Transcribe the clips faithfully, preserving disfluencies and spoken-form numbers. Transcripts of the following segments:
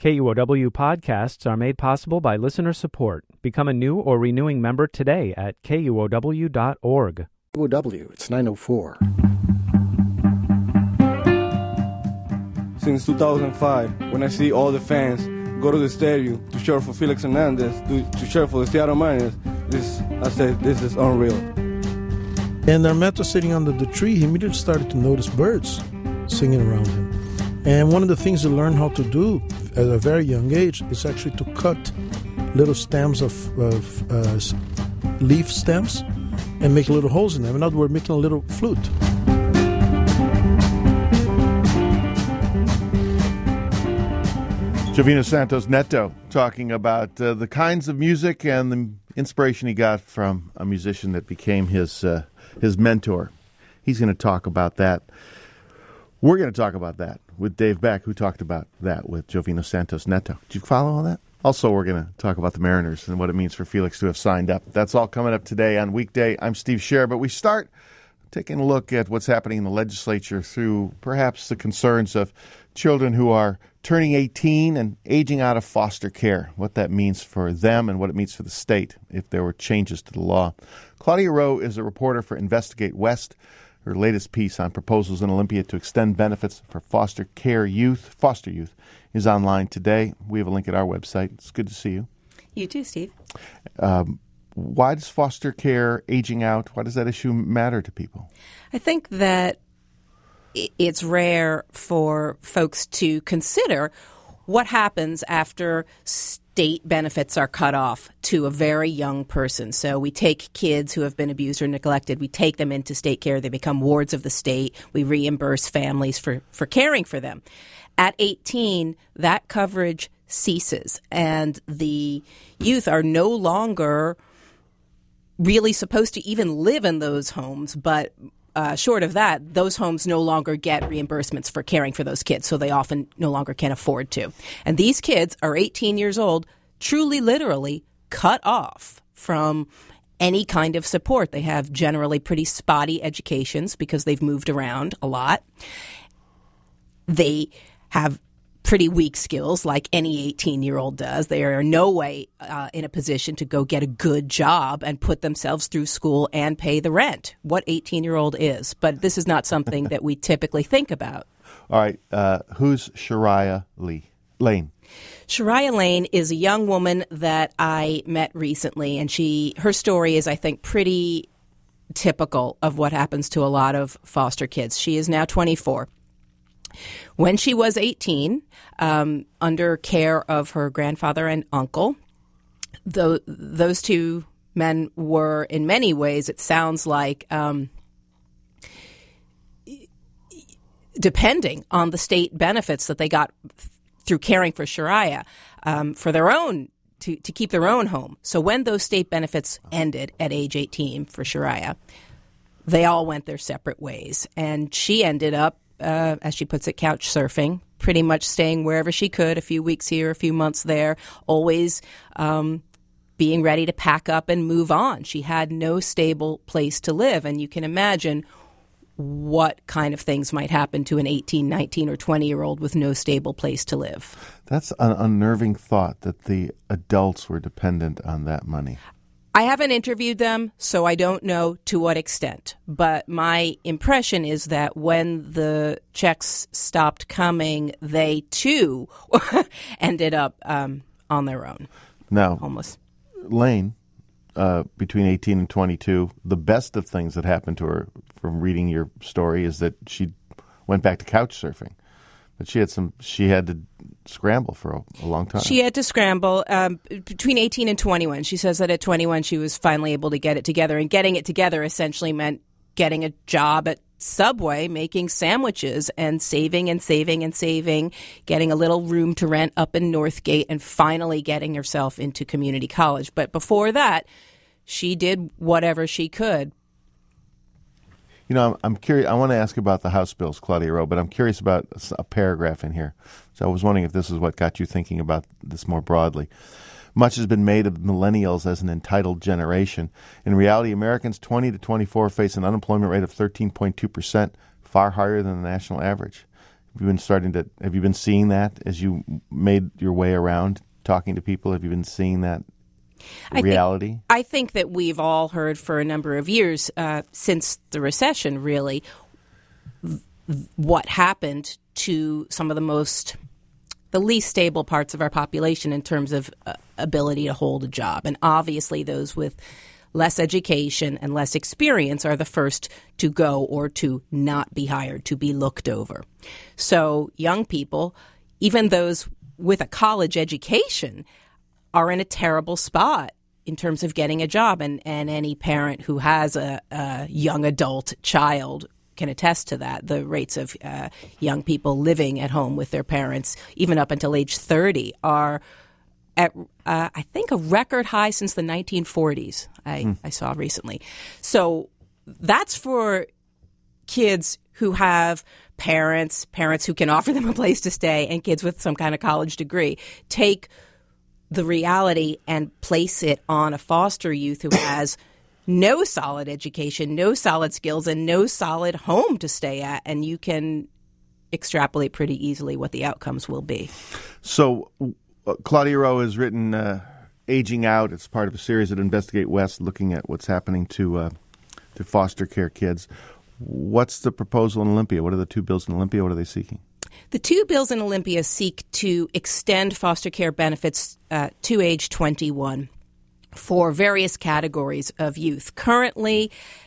K U O W podcasts are made possible by listener support. Become a new or renewing member today at K U O W dot org. K U O W, it's nine oh four. Since two thousand five, when I see all the fans go to the stadium to cheer for Felix Hernandez, to, to cheer for the Seattle Mariners, this, I said, this is unreal. And Armento sitting under the tree, he immediately started to notice birds singing around him. And one of the things he learned how to do at a very young age is actually to cut little stems of, of uh, leaf stems and make little holes in them. In other words, making a little flute. Jovino Santos Neto talking about uh, the kinds of music and the inspiration he got from a musician that became his uh, his mentor. He's going to talk about that. We're going to talk about that with Dave Beck, who talked about that with Jovino Santos Neto. Did you follow all that? Also, we're going to talk about the Mariners and what it means for Felix to have signed up. That's all coming up today on Weekday. I'm Steve Scher, but we start taking a look at what's happening in the legislature through perhaps the concerns of children who are turning eighteen and aging out of foster care, what that means for them and what it means for the state if there were changes to the law. Claudia Rowe is a reporter for Investigate West. Her latest piece on proposals in Olympia to extend benefits for foster care youth, foster youth, is online today. We have a link at our website. It's good to see you. You too, Steve. Um, why does foster care aging out, why does that issue matter to people? I think that it's rare for folks to consider what happens after state benefits are cut off to a very young person. So we take kids who have been abused or neglected, we take them into state care, they become wards of the state, we reimburse families for, for caring for them. At eighteen, that coverage ceases, and the youth are no longer really supposed to even live in those homes, but Uh, short of that, those homes no longer get reimbursements for caring for those kids, so they often no longer can afford to. And these kids are eighteen years old, truly, literally cut off from any kind of support. They have generally pretty spotty educations because they've moved around a lot. They have pretty weak skills like any eighteen-year-old does. They are in no way uh, in a position to go get a good job and put themselves through school and pay the rent, what eighteen-year-old is. But this is not something that we typically think about. All right. Uh, who's Shariah Lee? Lane? Shariah Lane is a young woman that I met recently, and she her story is, I think, pretty typical of what happens to a lot of foster kids. She is now twenty-four. When she was eighteen, um, under care of her grandfather and uncle, th- those two men were, in many ways, it sounds like, um, depending on the state benefits that they got through caring for Shariah um, for their own, to, to keep their own home. So when those state benefits ended at age eighteen for Shariah, they all went their separate ways. And she ended up, Uh, as she puts it, couch surfing, pretty much staying wherever she could, a few weeks here, a few months there, always um, being ready to pack up and move on. She had no stable place to live, and you can imagine what kind of things might happen to an eighteen, nineteen, or twenty-year-old with no stable place to live. That's an unnerving thought that the adults were dependent on that money. I haven't interviewed them, so I don't know to what extent. But my impression is that when the checks stopped coming, they too ended up um, on their own. Now, homeless. Lane, uh, between eighteen and twenty-two, the best of things that happened to her from reading your story is that she went back to couch surfing. But she had some. She had to scramble for a, a long time. She had to scramble um, between eighteen and twenty-one. She says that at twenty-one she was finally able to get it together. And getting it together essentially meant getting a job at Subway, making sandwiches and saving and saving and saving, getting a little room to rent up in Northgate, and finally getting herself into community college. But before that, she did whatever she could. You know, I'm, I'm curious. I want to ask about the House bills, Claudia Rowe, but I'm curious about a paragraph in here. So I was wondering if this is what got you thinking about this more broadly. Much has been made of millennials as an entitled generation. In reality, Americans twenty to twenty-four face an unemployment rate of thirteen point two percent, far higher than the national average. Have you been starting to? Have you been seeing that as you made your way around talking to people? Have you been seeing that I reality? Think, I think that we've all heard for a number of years uh, since the recession, really, th- what happened to some of the most, the least stable parts of our population in terms of uh, ability to hold a job. And obviously those with less education and less experience are the first to go or to not be hired, to be looked over. So young people, even those with a college education, are in a terrible spot in terms of getting a job. And, and any parent who has a, a young adult child can attest to that. The rates of uh, young people living at home with their parents, even up until age thirty, are at, uh, I think, a record high since the nineteen forties, I, mm. I saw recently. So that's for kids who have parents, parents who can offer them a place to stay, and kids with some kind of college degree. Take the reality and place it on a foster youth who has no solid education, no solid skills, and no solid home to stay at, and you can extrapolate pretty easily what the outcomes will be. So uh, Claudia Rowe has written uh, Aging Out. It's part of a series at Investigate West looking at what's happening to uh, to foster care kids. What's the proposal in Olympia? What are the two bills in Olympia? What are they seeking? The two bills in Olympia seek to extend foster care benefits uh, to age twenty-one for various categories of youth. Currently,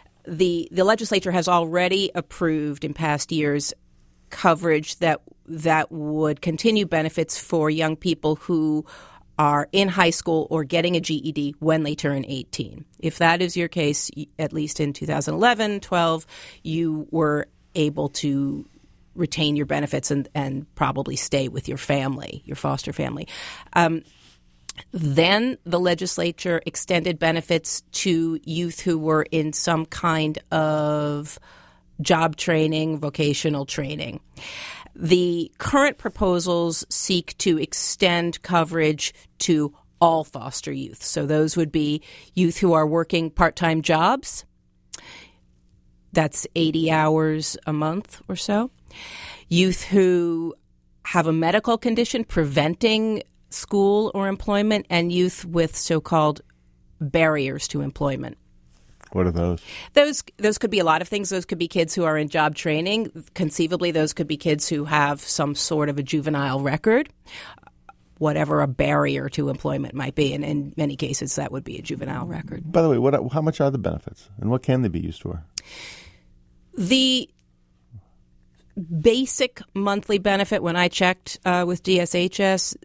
the the legislature has already approved in past years coverage that that would continue benefits for young people who are in high school or getting a G E D when they turn eighteen. If that is your case, at least in two thousand eleven, twelve, you were able to retain your benefits and, and probably stay with your family, your foster family. Um, then the legislature extended benefits to youth who were in some kind of job training, vocational training. The current proposals seek to extend coverage to all foster youth. So those would be youth who are working part-time jobs. That's eighty hours a month or so. Youth who have a medical condition preventing school or employment, and youth with so-called barriers to employment. What are those? Those those could be a lot of things. Those could be kids who are in job training. Conceivably, those could be kids who have some sort of a juvenile record, whatever a barrier to employment might be. And in many cases, that would be a juvenile record. By the way, what how much are the benefits, and what can they be used for? The basic monthly benefit, when I checked uh, with D S H S,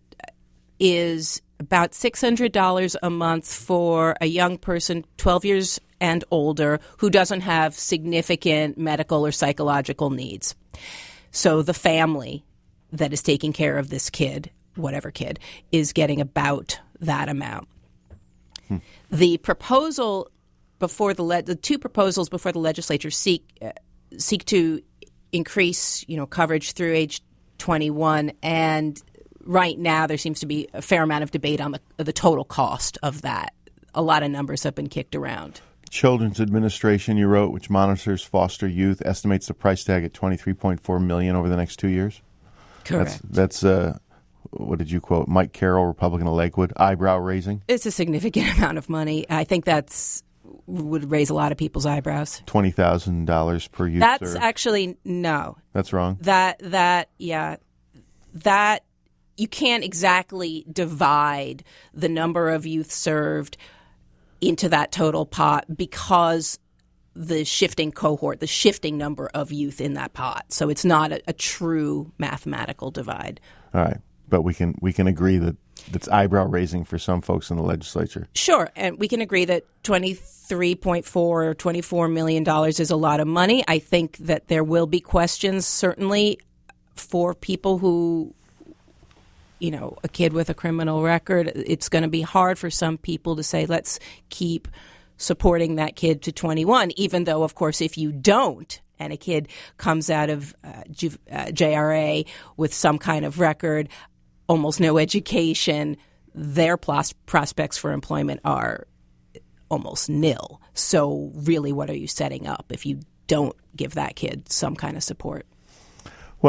is about six hundred dollars a month for a young person, twelve years and older, who doesn't have significant medical or psychological needs. So the family that is taking care of this kid, whatever kid, is getting about that amount. Hmm. The proposal before the le- the two proposals before the legislature seek uh, seek to increase, you know, coverage through age twenty-one, and right now there seems to be a fair amount of debate on the the total cost of that. A lot of numbers have been kicked around. Children's Administration, you wrote, which monitors foster youth, estimates the price tag at twenty-three point four million dollars over the next two years. Correct. That's, that's uh, what did you quote? Mike Carroll, Republican of Lakewood, eyebrow raising. It's a significant amount of money. I think that's would raise a lot of people's eyebrows. Twenty thousand dollars per youth. That's served. actually no. That's wrong. That that yeah, that you can't exactly divide the number of youth served into that total pot because the shifting cohort, the shifting number of youth in that pot. So it's not a, a true mathematical divide. All right. But we can we can agree that that's eyebrow raising for some folks in the legislature. Sure. And we can agree that twenty-three point four or twenty-four million dollars is a lot of money. I think that there will be questions, certainly, for people who, you know, a kid with a criminal record. It's going to be hard for some people to say, let's keep supporting that kid to twenty-one, even though, of course, if you don't, and a kid comes out of uh, Ju- uh, J R A with some kind of record, almost no education, their pros- prospects for employment are almost nil. So really, what are you setting up if you don't give that kid some kind of support? Well,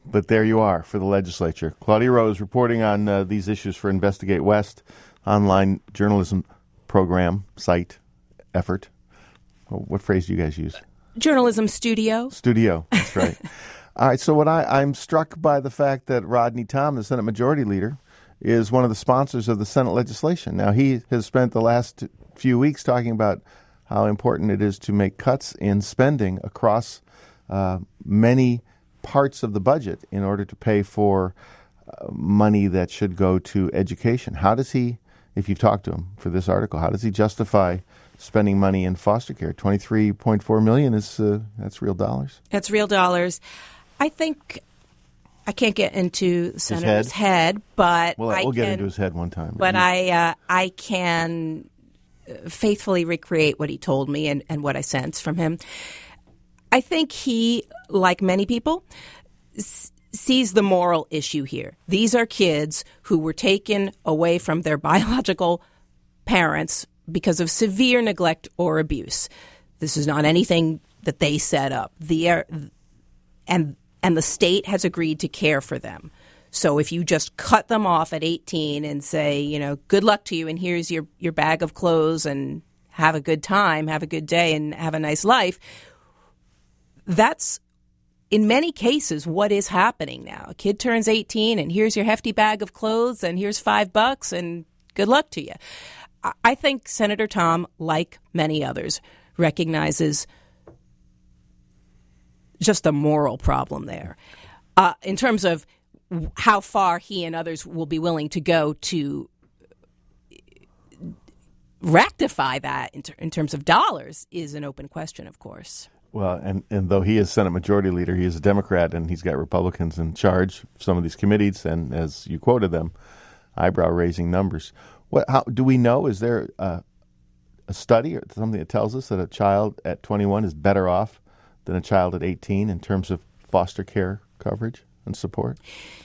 but there you are for the legislature. Claudia Rose reporting on uh, these issues for Investigate West, online journalism program, site, effort. What phrase do you guys use? Journalism studio. Studio, that's right. All right, so what I, I'm struck by the fact that Rodney Tom, the Senate Majority Leader, is one of the sponsors of the Senate legislation. Now, he has spent the last few weeks talking about how important it is to make cuts in spending across uh, many parts of the budget in order to pay for uh, money that should go to education. How does he, if you've talked to him for this article, how does he justify spending money in foster care? twenty-three point four million dollars is uh, that's real dollars. That's real dollars. I think I can't get into the senator's head? head, but well, I we'll get can, into his head one time. But I uh, I can faithfully recreate what he told me and, and what I sense from him. I think he, like many people, s- sees the moral issue here. These are kids who were taken away from their biological parents because of severe neglect or abuse. This is not anything that they set up. The uh, and and the state has agreed to care for them. So if you just cut them off at eighteen and say, you know, good luck to you, and here's your, your bag of clothes, and have a good time, have a good day, and have a nice life, that's, in many cases, what is happening now. A kid turns eighteen, and here's your hefty bag of clothes, and here's five bucks, and good luck to you. I think Senator Tom, like many others, recognizes just the moral problem there. Uh, in terms of how far he and others will be willing to go to rectify that in, ter- in terms of dollars is an open question, of course. Well, and, and though he is Senate Majority Leader, he is a Democrat, and he's got Republicans in charge of some of these committees, and as you quoted them, eyebrow-raising numbers. What? How do we know? Is there a, a study or something that tells us that a child at twenty-one is better off than a child at eighteen in terms of foster care coverage and support?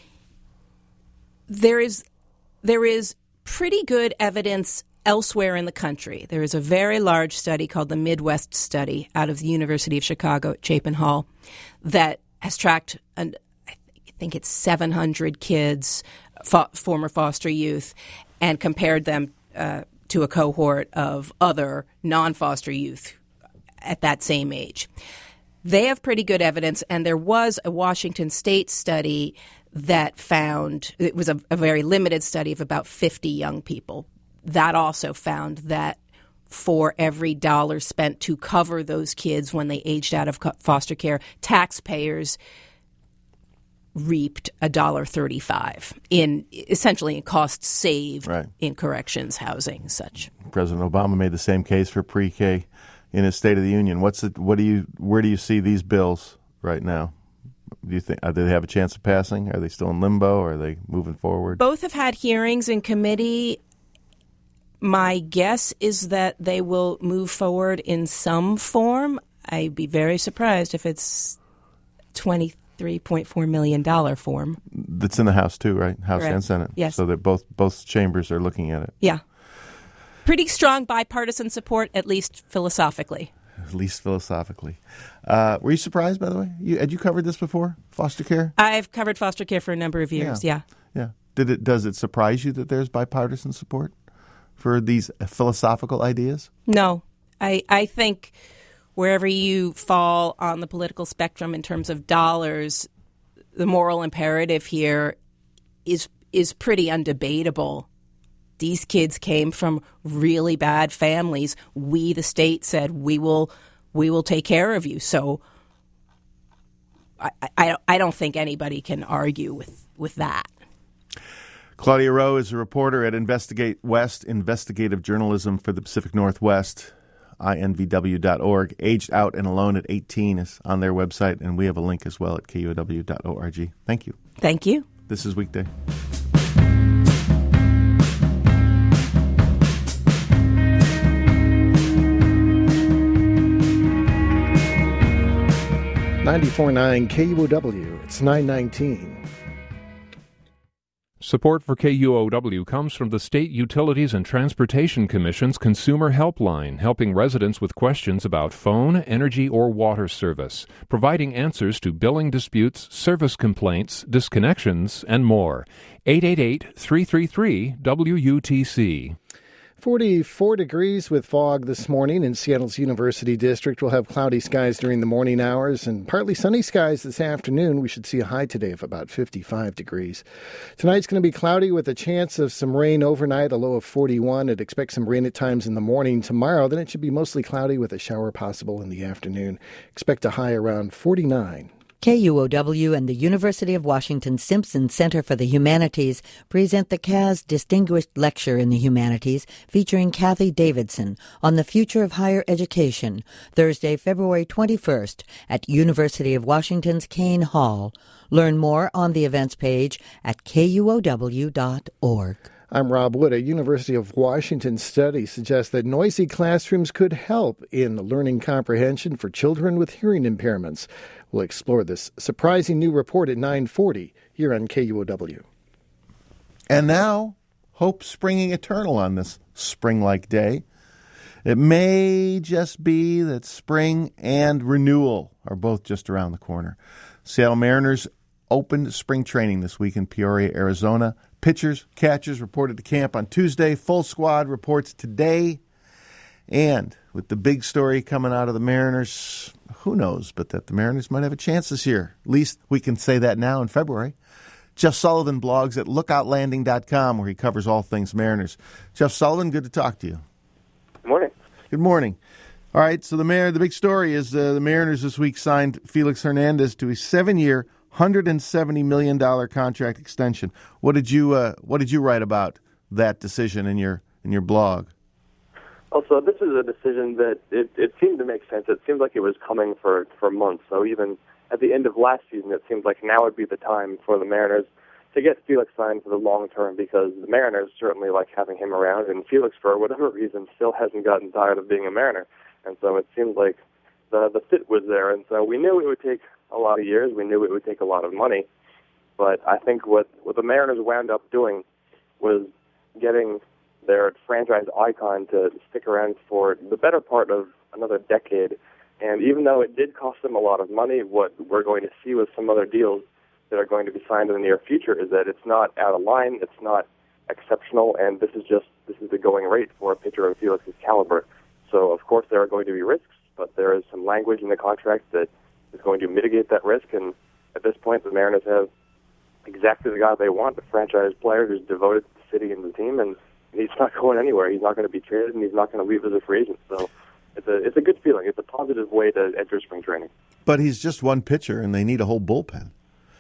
There is there is pretty good evidence elsewhere in the country. There is a very large study called the Midwest Study out of the University of Chicago at Chapin Hall that has tracked, an, I think it's seven hundred kids, fo- former foster youth, and compared them uh, to a cohort of other non-foster youth at that same age. They have pretty good evidence, and there was a Washington State study that found, it was a, a very limited study of about fifty young people, that also found that for every dollar spent to cover those kids when they aged out of foster care, taxpayers reaped a dollar thirty-five in essentially in costs saved right. in corrections, housing, and such. President Obama made the same case for pre-K in his State of the Union. What's it? What do you? Where do you see these bills right now? Do you think, do they have a chance of passing? Are they still in limbo? Or are they moving forward? Both have had hearings in committee. My guess is that they will move forward in some form. I'd be very surprised if it's twenty-three point four million dollars form. That's in the House too, right? House Correct. and Senate. Yes. So that both both chambers are looking at it. Yeah. Pretty strong bipartisan support, at least philosophically. At least philosophically. Uh, were you surprised, by the way? You, had you covered this before, foster care? I've covered foster care for a number of years, yeah. Yeah. yeah. Did it? Does it surprise you that there's bipartisan support for these philosophical ideas? No. I, I think wherever you fall on the political spectrum in terms of dollars, the moral imperative here is is pretty undebatable. These kids came from really bad families. We, the state, said we will we will take care of you. So I I, I don't think anybody can argue with, with that. Claudia Rowe is a reporter at Investigate West, investigative journalism for the Pacific Northwest, I N V W dot org. Aged Out and Alone at eighteen is on their website, and we have a link as well at K U O W dot org. Thank you. Thank you. This is Weekday. ninety-four point nine K U O W. It's nine nineteen. Support for K U O W comes from the State Utilities and Transportation Commission's Consumer Helpline, helping residents with questions about phone, energy, or water service, providing answers to billing disputes, service complaints, disconnections, and more. eight eight eight, three three three, W U T C. forty-four degrees with fog this morning in Seattle's University District. We'll have cloudy skies during the morning hours and partly sunny skies this afternoon. We should see a high today of about fifty-five degrees. Tonight's going to be cloudy with a chance of some rain overnight, a low of forty-one. I'd expect some rain at times in the morning. Tomorrow, then it should be mostly cloudy with a shower possible in the afternoon. Expect a high around forty-nine. K U O W and the University of Washington Simpson Center for the Humanities present the C A S Distinguished Lecture in the Humanities featuring Kathy Davidson on the future of higher education, Thursday, February twenty-first at University of Washington's Kane Hall. Learn more on the events page at K U O W dot org. I'm Rob Wood. A University of Washington study suggests that noisy classrooms could help in learning comprehension for children with hearing impairments. We'll explore this surprising new report at nine forty here on K U O W. And now, hope springing eternal on this spring-like day. It may just be that spring and renewal are both just around the corner. Seattle Mariners opened spring training this week in Peoria, Arizona. Pitchers, catchers reported to camp on Tuesday. Full squad reports today. And with the big story coming out of the Mariners, who knows, but that the Mariners might have a chance this year. At least we can say that now in February. Jeff Sullivan blogs at lookout landing dot com, where he covers all things Mariners. Jeff Sullivan, good to talk to you. Good morning. Good morning. All right, so the Mar- the big story is uh, the Mariners this week signed Felix Hernandez to a seven-year, one hundred seventy million dollars contract extension. What did you uh, What did you write about that decision in your in your blog? Also, this is a decision that it, it seemed to make sense. It seemed like it was coming for, for months. So even at the end of last season, it seemed like now would be the time for the Mariners to get Felix signed for the long term, because the Mariners certainly like having him around, and Felix, for whatever reason, still hasn't gotten tired of being a Mariner. And so it seemed like the the fit was there. And so we knew it would take a lot of years. We knew it would take a lot of money. But I think what, what the Mariners wound up doing was getting their franchise icon to stick around for the better part of another decade. And even though it did cost them a lot of money, what we're going to see with some other deals that are going to be signed in the near future is that it's not out of line, it's not exceptional, and this is just this is the going rate for a pitcher of Felix's caliber. So, of course, there are going to be risks, but there is some language in the contract that is going to mitigate that risk. And at this point, the Mariners have exactly the guy they want, a franchise player who's devoted to the city and the team, and he's not going anywhere. He's not going to be traded, and he's not going to leave as a free agent. So it's a it's a good feeling. It's a positive way to enter spring training. But he's just one pitcher, and they need a whole bullpen.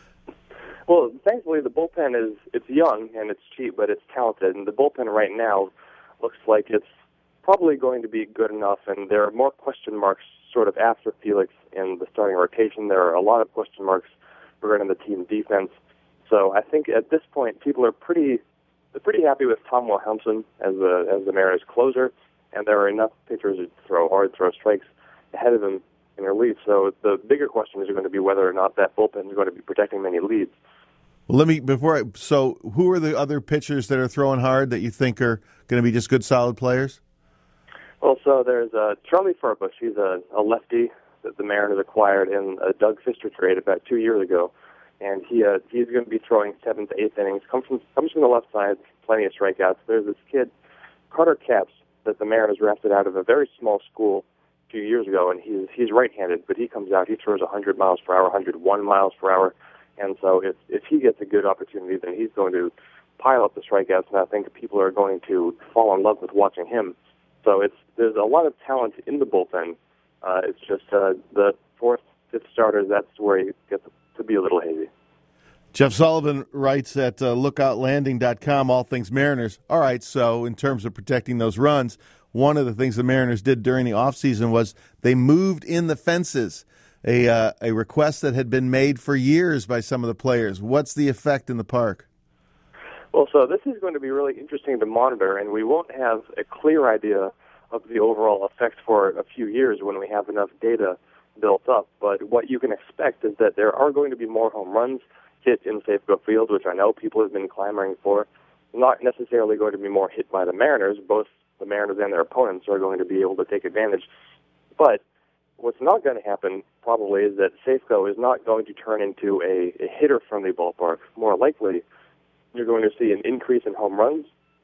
Well, thankfully, the bullpen is it's young and it's cheap, but it's talented. And the bullpen right now looks like it's probably going to be good enough. And there are more question marks sort of after Felix in the starting rotation. There are a lot of question marks regarding the team defense. So I think at this point, people are pretty they're pretty happy with Tom Wilhelmsen as the as the Mariners closer, and there are enough pitchers who throw hard, throw strikes ahead of him in relief. So the bigger question is going to be whether or not that bullpen is going to be protecting many leads. Well, let me before I, so who are the other pitchers that are throwing hard that you think are going to be just good, solid players? Well, so there's uh, Charlie Furbush. He's a, a lefty that the Mariners acquired in a Doug Fister trade about two years ago. And he uh, he's going to be throwing seventh to eighth innings. Comes from comes from the left side, plenty of strikeouts. There's this kid, Carter Capps, that the Mariners drafted out of a very small school a few years ago, and he's he's right-handed, but he comes out, he throws one hundred miles per hour, one hundred one miles per hour, and so if if he gets a good opportunity, then he's going to pile up the strikeouts, and I think people are going to fall in love with watching him. So it's there's a lot of talent in the bullpen. Uh, it's just uh, the fourth, fifth starters. That's where he gets to be a little hazy. Jeff Sullivan writes at uh, lookout landing dot com, all things Mariners. All right, so in terms of protecting those runs, one of the things the Mariners did during the offseason was they moved in the fences, a uh, a request that had been made for years by some of the players. What's the effect in the park? Well, so this is going to be really interesting to monitor, and we won't have a clear idea of the overall effect for a few years when we have enough data built up. But what you can expect is that there are going to be more home runs hit in Safeco Field, which I know people have been clamoring for, is not necessarily going to be more hit by the Mariners. Both the Mariners and their opponents are going to be able to take advantage. But what's not going to happen, probably, is that Safeco is not going to turn into a, a hitter-friendly ballpark. More likely, you're going to see an increase in home runs,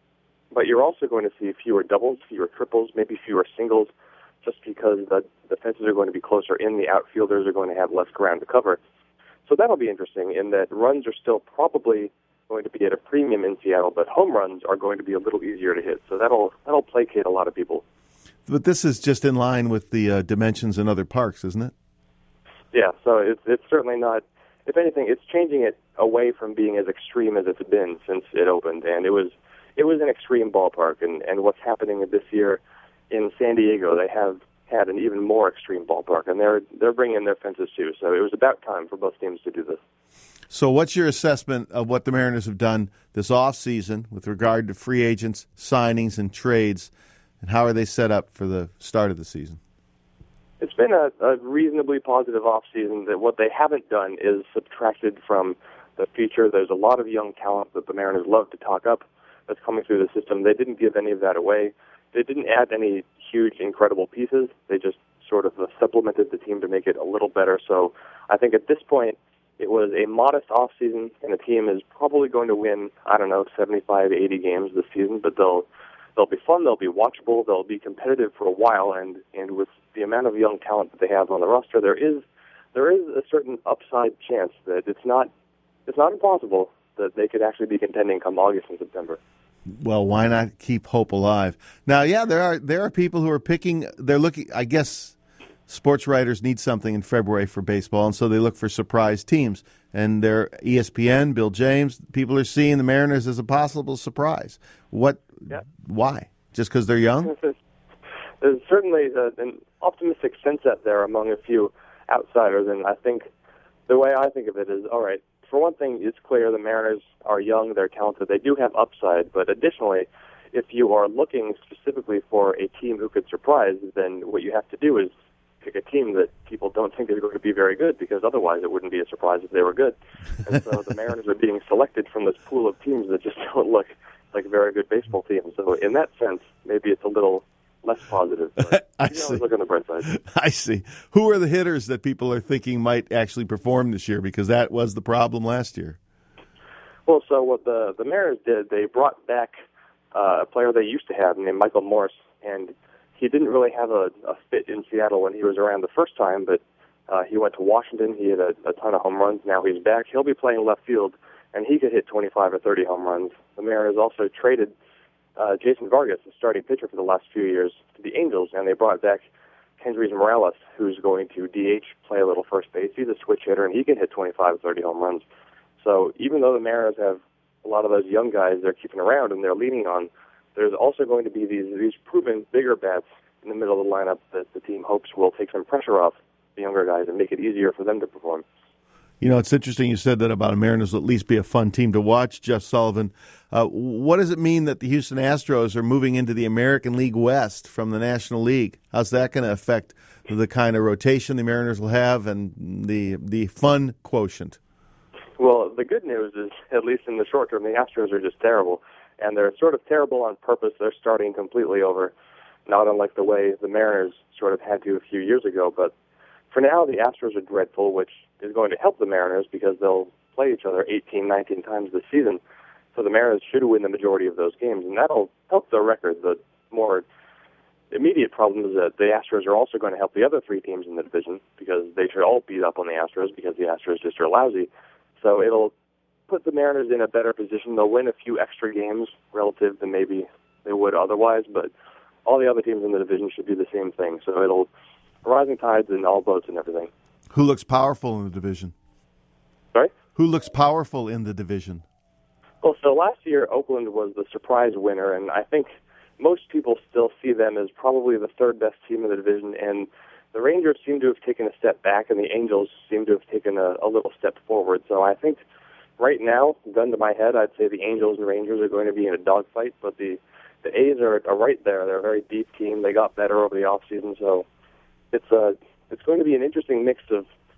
but you're also going to see fewer doubles, fewer triples, maybe fewer singles, just because the, the fences are going to be closer in, the outfielders are going to have less ground to cover. So that'll be interesting in that runs are still probably going to be at a premium in Seattle, but home runs are going to be a little easier to hit. So that'll that'll placate a lot of people. But this is just in line with the uh, dimensions in other parks, isn't it? Yeah, so it's, it's certainly not. If anything, it's changing it away from being as extreme as it's been since it opened. And it was it was an extreme ballpark. And, and what's happening this year in San Diego, they have had an even more extreme ballpark, and they're they're bringing in their fences too. So it was about time for both teams to do this. So what's your assessment of what the Mariners have done this offseason with regard to free agents, signings, and trades, and how are they set up for the start of the season? It's been a, a reasonably positive offseason. That what they haven't done is subtracted from the future. There's a lot of young talent that the Mariners love to talk up that's coming through the system. They didn't give any of that away. They didn't add any huge, incredible pieces. They just sort of supplemented the team to make it a little better. So I think at this point, it was a modest offseason, and the team is probably going to win, I don't know, seventy-five, eighty games this season, but they'll they'll be fun, they'll be watchable, they'll be competitive for a while, and, and with the amount of young talent that they have on the roster, there is there is a certain upside chance that it's not it's not impossible that they could actually be contending come August and September. Well, why not keep hope alive? Now, yeah, there are there are people who are picking, they're looking, I guess, sports writers need something in February for baseball, and so they look for surprise teams. And they're E S P N, Bill James, people are seeing the Mariners as a possible surprise. What? Yeah. Why? Just because they're young? There's certainly a, an optimistic sense out there among a few outsiders, and I think the way I think of it is, all right, for one thing, it's clear the Mariners are young, they're talented, they do have upside, but additionally, if you are looking specifically for a team who could surprise, then what you have to do is pick a team that people don't think is going to be very good, because otherwise it wouldn't be a surprise if they were good. And so the Mariners are being selected from this pool of teams that just don't look like very good baseball teams. So in that sense, maybe it's a little less positive. But I you see. always look on the bright side. I see. Who are the hitters that people are thinking might actually perform this year? Because that was the problem last year. Well, so what the, the Mariners did, they brought back uh, a player they used to have named Michael Morse, and he didn't really have a, a fit in Seattle when he was around the first time, but uh, he went to Washington. He had a, a ton of home runs. Now he's back. He'll be playing left field, and he could hit twenty-five or thirty home runs. The Mariners also traded uh, Jason Vargas, the starting pitcher for the last few years, to the Angels, and they brought back Kendrys Morales, who's going to D H, play a little first base. He's a switch hitter, and he can hit twenty-five, thirty home runs. So even though the Mariners have a lot of those young guys they're keeping around and they're leaning on, there's also going to be these these proven bigger bats in the middle of the lineup that the team hopes will take some pressure off the younger guys and make it easier for them to perform. You know, it's interesting you said that about a Mariners will at least be a fun team to watch, Jeff Sullivan. Uh, what does it mean that the Houston Astros are moving into the American League West from the National League? How's that going to affect the kind of rotation the Mariners will have and the the fun quotient? Well, the good news is, at least in the short term, the Astros are just terrible. And they're sort of terrible on purpose. They're starting completely over, not unlike the way the Mariners sort of had to a few years ago. But for now, the Astros are dreadful, which is going to help the Mariners because they'll play each other eighteen, nineteen times this season. So the Mariners should win the majority of those games, and that'll help their record. The more immediate problem is that the Astros are also going to help the other three teams in the division because they should all beat up on the Astros because the Astros just are lousy. So it'll put the Mariners in a better position. They'll win a few extra games relative to maybe they would otherwise, but all the other teams in the division should do the same thing. So it'll rising tides in all boats and everything. Who looks powerful in the division? Sorry? Who looks powerful in the division? Well, so last year Oakland was the surprise winner, and I think most people still see them as probably the third best team in the division, and the Rangers seem to have taken a step back, and the Angels seem to have taken a, a little step forward. So I think right now, gun to my head, I'd say the Angels and Rangers are going to be in a dogfight, but the, the A's are, are right there. They're a very deep team. They got better over the offseason, so it's a, it's going to be an interesting mix of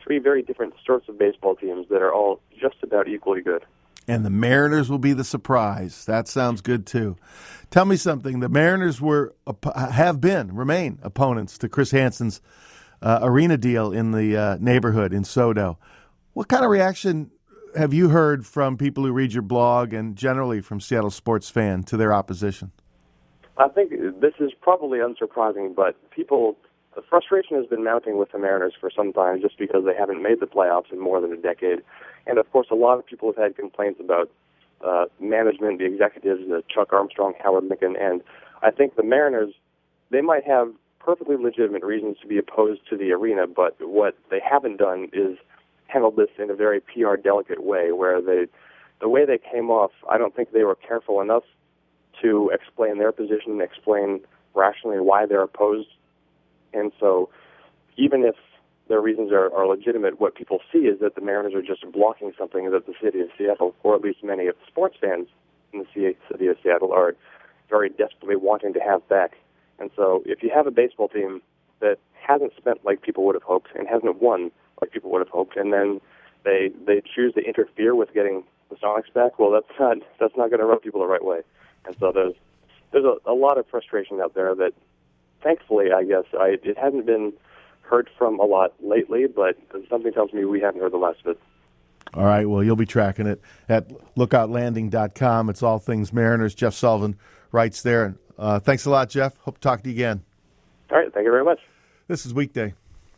three very different sorts of baseball teams that are all just about equally good. And the Mariners will be the surprise. That sounds good, too. Tell me something. The Mariners were have been, remain opponents to Chris Hansen's uh, arena deal in the uh, neighborhood in SoDo. What kind of reaction have you heard from people who read your blog and generally from Seattle sports fans to their opposition? I think this is probably unsurprising, but people, the frustration has been mounting with the Mariners for some time just because they haven't made the playoffs in more than a decade. And, of course, a lot of people have had complaints about uh, management, the executives, uh, Chuck Armstrong, Howard Micken, and I think the Mariners, they might have perfectly legitimate reasons to be opposed to the arena, but what they haven't done is handled this in a very P R delicate way, where they, the way they came off, I don't think they were careful enough to explain their position, explain rationally why they're opposed. And so even if their reasons are, are legitimate, what people see is that the Mariners are just blocking something that the city of Seattle, or at least many of the sports fans in the city of Seattle, are very desperately wanting to have back. And so if you have a baseball team that hasn't spent like people would have hoped and hasn't won like people would have hoped, and then they they choose to interfere with getting the Sonics back, well, that's not that's not going to rub people the right way. And so there's there's a, a lot of frustration out there that, thankfully, I guess, I, it hasn't been heard from a lot lately, but something tells me we haven't heard the last of it. All right, well, you'll be tracking it at lookout landing dot com. It's all things Mariners. Jeff Sullivan writes there. Uh, thanks a lot, Jeff. Hope to talk to you again. All right, thank you very much. This is Weekday.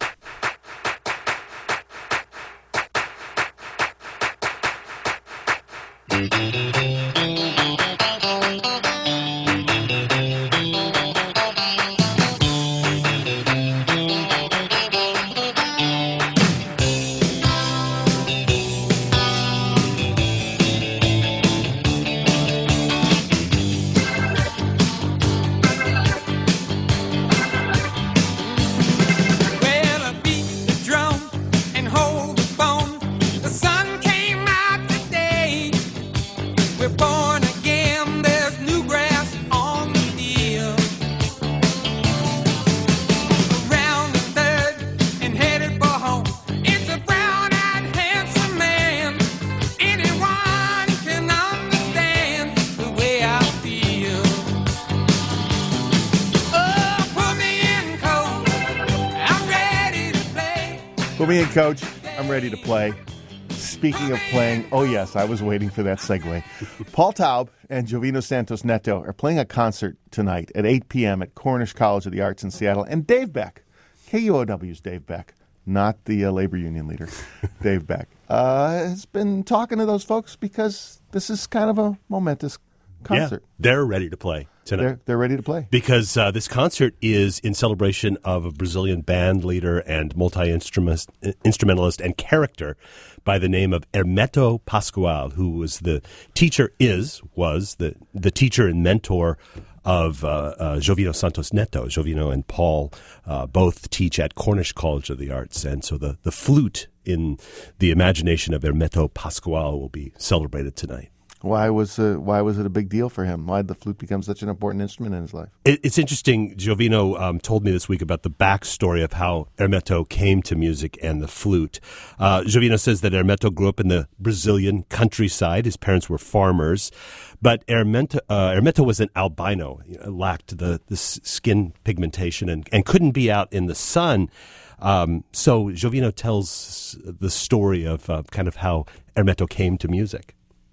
Me and Coach, I'm ready to play. Speaking of playing, oh yes, I was waiting for that segue. Paul Taub and Jovino Santos Neto are playing a concert tonight at eight p.m. at Cornish College of the Arts in Seattle. And Dave Beck, K U O W's Dave Beck, not the uh, labor union leader, Dave Beck, uh, has been talking to those folks because this is kind of a momentous concert. Yeah, they're ready to play tonight. They're, they're ready to play. Because uh, this concert is in celebration of a Brazilian band leader and multi-instrumentalist and character by the name of Hermeto Pascoal, who was the teacher, is, was the, the teacher and mentor of uh, uh, Jovino Santos Neto. Jovino and Paul uh, both teach at Cornish College of the Arts. And so the, the flute in the imagination of Hermeto Pascoal will be celebrated tonight. Why was uh, why was it a big deal for him? Why did the flute become such an important instrument in his life? It, it's interesting. Jovino um, told me this week about the backstory of how Hermeto came to music and the flute. Uh, Jovino says that Hermeto grew up in the Brazilian countryside. His parents were farmers, but Hermeto, uh, Hermeto was an albino, you know, lacked the, the skin pigmentation and, and couldn't be out in the sun. Um, so Jovino tells the story of uh, kind of how Hermeto came to music.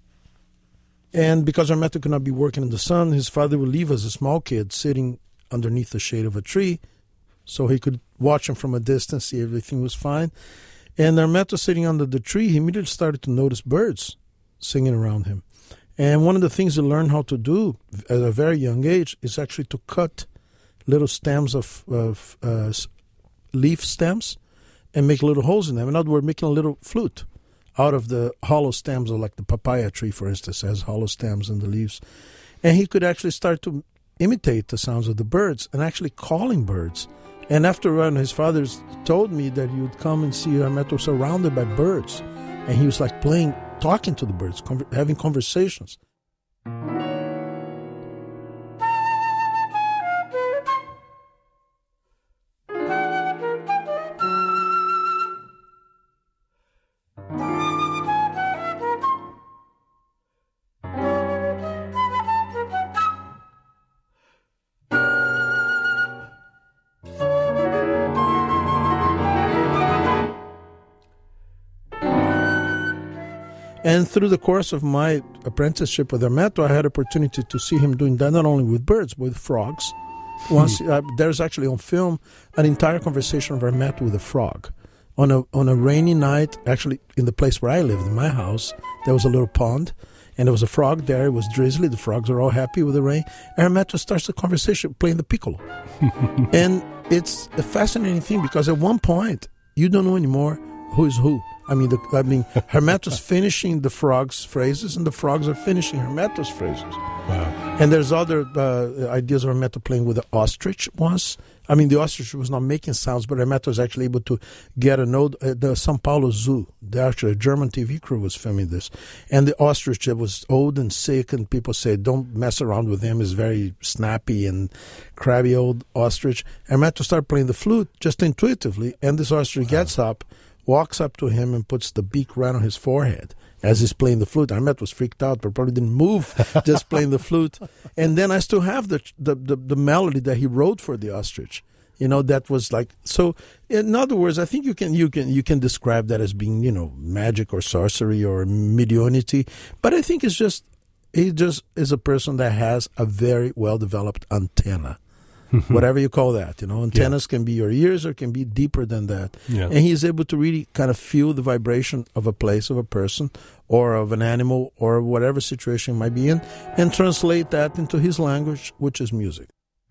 And because Hermeto could not be working in the sun, his father would leave as a small kid sitting underneath the shade of a tree so he could watch him from a distance, see everything was fine. And Hermeto sitting under the tree, he immediately started to notice birds singing around him. And one of the things he learned how to do at a very young age is actually to cut little stems of, of uh, leaf stems and make little holes in them. In other words, making a little flute out of the hollow stems, of like the papaya tree, for instance, has hollow stems in the leaves. And he could actually start to imitate the sounds of the birds and actually calling birds. And after a while, his father told me that he would come and see Hermeto surrounded by birds. And he was like playing, talking to the birds, conver- having conversations. And through the course of my apprenticeship with Hermeto, I had opportunity to see him doing that not only with birds, but with frogs. Once uh, there's actually on film an entire conversation of Hermeto with a frog. On a on a rainy night, actually in the place where I lived, in my house, there was a little pond, and there was a frog there. It was drizzly. The frogs are all happy with the rain. And Hermeto starts the conversation playing the piccolo. And it's a fascinating thing because at one point, you don't know anymore who is who. I mean, the, I mean, Hermeto's finishing the frog's phrases, and the frogs are finishing Hermeto's phrases. Wow. And there's other uh, ideas of Hermeto playing with the ostrich once. I mean, the ostrich was not making sounds, but Hermeto was actually able to get a note. Uh, the São Paulo Zoo, the actually a German T V crew was filming this. And the ostrich was old and sick, and people say, don't mess around with him. He's very snappy and crabby old ostrich. Hermeto started playing the flute just intuitively, and this ostrich wow. gets up, walks up to him, and puts the beak right on his forehead as he's playing the flute. Hermeto was freaked out, but probably didn't move, just playing the flute. And then I still have the, the the the melody that he wrote for the ostrich. You know, that was like, so in other words, I think you can you can you can describe that as being, you know, magic or sorcery or mediumnity. But I think it's just he just is a person that has a very well developed antenna. Whatever you call that, you know, antennas yeah. can be your ears or can be deeper than that. Yeah. And he's able to really kind of feel the vibration of a place, of a person, or of an animal, or whatever situation he might be in, and translate that into his language, which is music.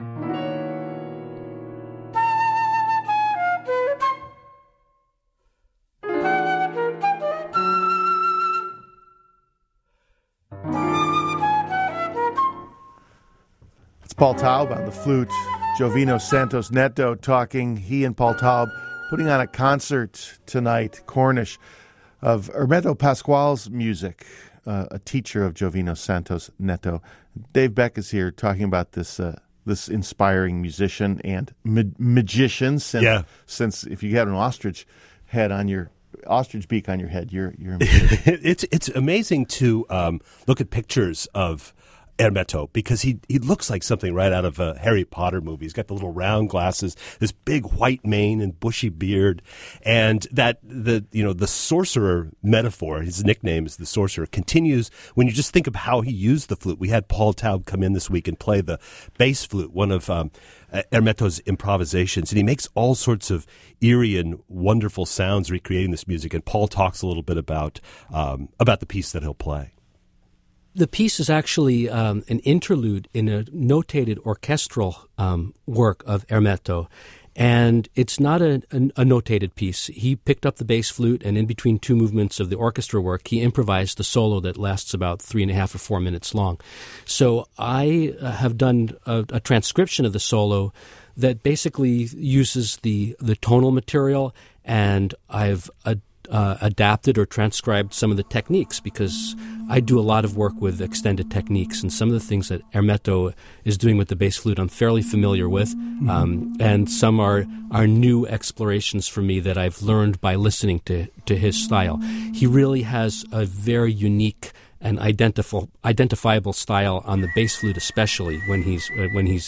Paul Taub on the flute, Jovino Santos Neto talking, he and Paul Taub putting on a concert tonight, Cornish, of Hermeto Pascoal's music, uh, a teacher of Jovino Santos Neto. Dave Beck is here talking about this uh, this inspiring musician and ma- magician, since, yeah. since if you had an ostrich head on your ostrich beak on your head, you're you're it's it's amazing to um, look at pictures of Hermeto, because he he looks like something right out of a Harry Potter movie. He's got the little round glasses, this big white mane and bushy beard, and that the you know the sorcerer metaphor, his nickname is the sorcerer, continues when you just think of how he used the flute. We had Paul Taub come in this week and play the bass flute, one of um, Hermeto's improvisations, and he makes all sorts of eerie and wonderful sounds recreating this music. And Paul talks a little bit about um, about the piece that he'll play. The piece is actually um, an interlude in a notated orchestral um, work of Hermeto, and it's not a, a, a notated piece. He picked up the bass flute, and in between two movements of the orchestra work, he improvised a solo that lasts about three and a half or four minutes long. So I uh, have done a, a transcription of the solo that basically uses the, the tonal material, and I've uh, uh, adapted or transcribed some of the techniques, because I do a lot of work with extended techniques, and some of the things that Hermeto is doing with the bass flute I'm fairly familiar with, um, and some are, are new explorations for me that I've learned by listening to, to his style. He really has a very unique and identif- identifiable style on the bass flute, especially when he's uh, when he's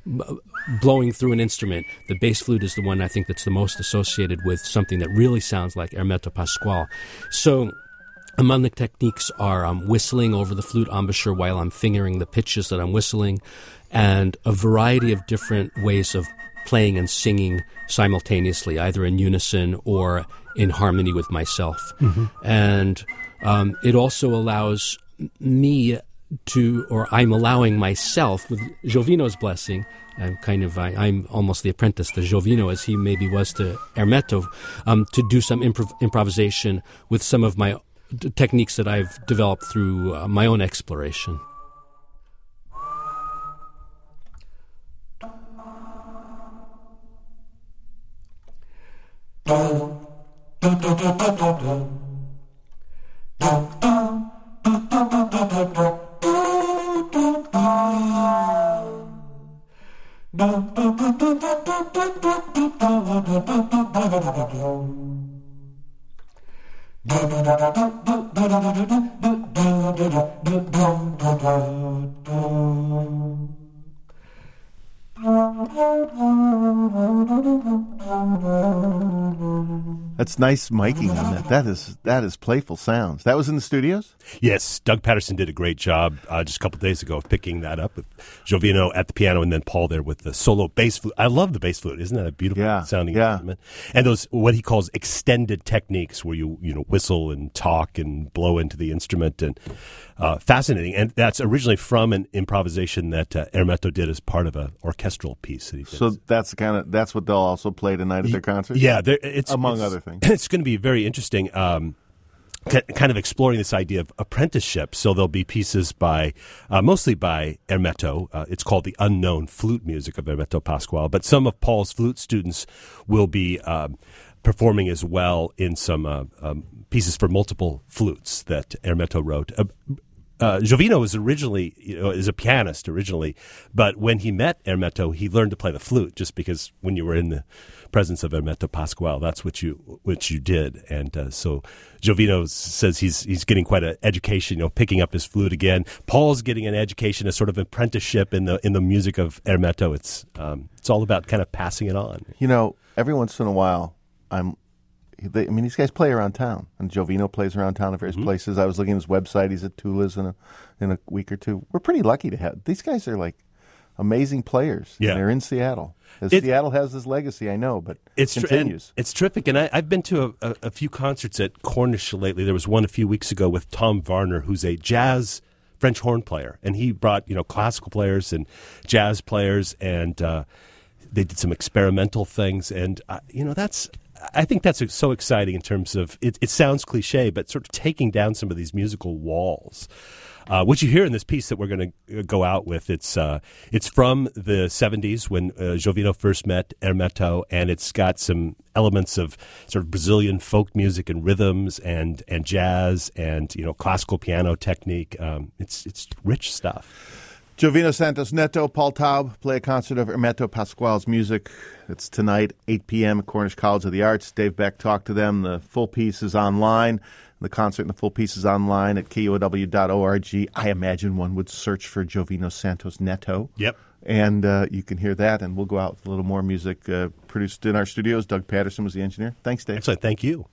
blowing through an instrument. The bass flute is the one I think that's the most associated with something that really sounds like Hermeto Pascoal. So among the techniques are um, whistling over the flute embouchure while I'm fingering the pitches that I'm whistling, and a variety of different ways of playing and singing simultaneously, either in unison or in harmony with myself. Mm-hmm. And um, it also allows me to, or I'm allowing myself, with Jovino's blessing, I'm kind of, I, I'm almost the apprentice to Jovino, as he maybe was to Hermeto, um, to do some improv- improvisation with some of my d- techniques that I've developed through uh, my own exploration. That's nice miking on that. That is that is playful sounds. That was in the studios? Yes, Doug Patterson did a great job uh, just a couple of days ago of picking that up with Jovino at the piano and then Paul there with the solo bass flute. I love the bass flute. Isn't that a beautiful yeah, sounding yeah. instrument? And those, what he calls extended techniques where you, you know, whistle and talk and blow into the instrument. And uh, fascinating. And that's originally from an improvisation that uh, Hermeto did as part of an orchestral piece that he did. So that's the kind of, that's what they'll also play tonight at their concert? Yeah. It's, Among it's, other things. It's going to be very interesting. Um, kind of exploring this idea of apprenticeship. So there'll be pieces by, uh, mostly by Hermeto. Uh, it's called the Unknown Flute Music of Hermeto Pascoal. But some of Paul's flute students will be um, performing as well in some uh, um, pieces for multiple flutes that Hermeto wrote. Uh, Uh, Jovino was originally, you know, is a pianist originally, but when he met Hermeto, he learned to play the flute just because when you were in the presence of Hermeto Pascoal, that's what you what you did. And uh, so Jovino says he's he's getting quite an education, you know, picking up his flute again. Paul's getting an education, a sort of apprenticeship in the in the music of Hermeto. It's um, it's all about kind of passing it on. You know, every once in a while, I'm. They, I mean, these guys play around town, and Jovino plays around town at various mm-hmm. places. I was looking at his website. He's at Tula's in a in a week or two. We're pretty lucky to have these guys. Are like amazing players. Yeah, and they're in Seattle. As it, Seattle has this legacy, I know, but it's continues. Tr- it's terrific, and I, I've been to a, a, a few concerts at Cornish lately. There was one a few weeks ago with Tom Varner, who's a jazz French horn player, and he brought you know classical players and jazz players, and uh, they did some experimental things, and uh, you know that's. I think that's so exciting in terms of, it, it sounds cliche, but sort of taking down some of these musical walls, uh, which you hear in this piece that we're going to go out with. It's uh, it's from the seventies when uh, Jovino first met Hermeto, and it's got some elements of sort of Brazilian folk music and rhythms and, and jazz and, you know, classical piano technique. Um, it's it's rich stuff. Jovino Santos Neto, Paul Taub play a concert of Hermeto Pascoal's music. It's tonight, eight p.m. at Cornish College of the Arts. Dave Beck talked to them. The full piece is online. The concert and the full piece is online at K U O W dot org. I imagine one would search for Jovino Santos Neto. Yep. And uh, you can hear that, and we'll go out with a little more music uh, produced in our studios. Doug Patterson was the engineer. Thanks, Dave. Excellent. Thank you.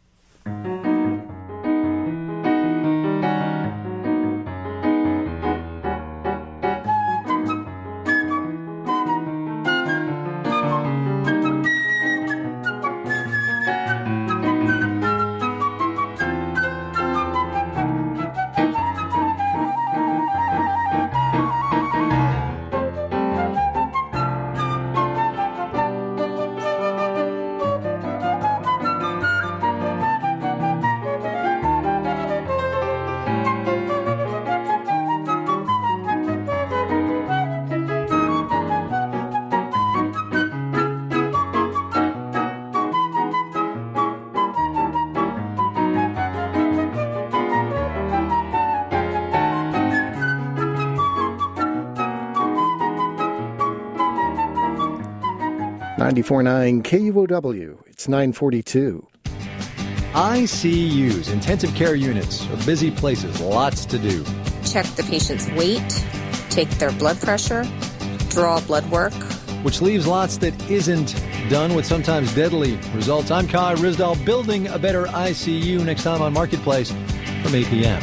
ninety-four point nine K U O W. It's nine forty-two. I C Us, intensive care units, are busy places, lots to do. Check the patient's weight, take their blood pressure, draw blood work. Which leaves lots that isn't done with sometimes deadly results. I'm Kai Risdall, building a better I C U next time on Marketplace from eight p.m.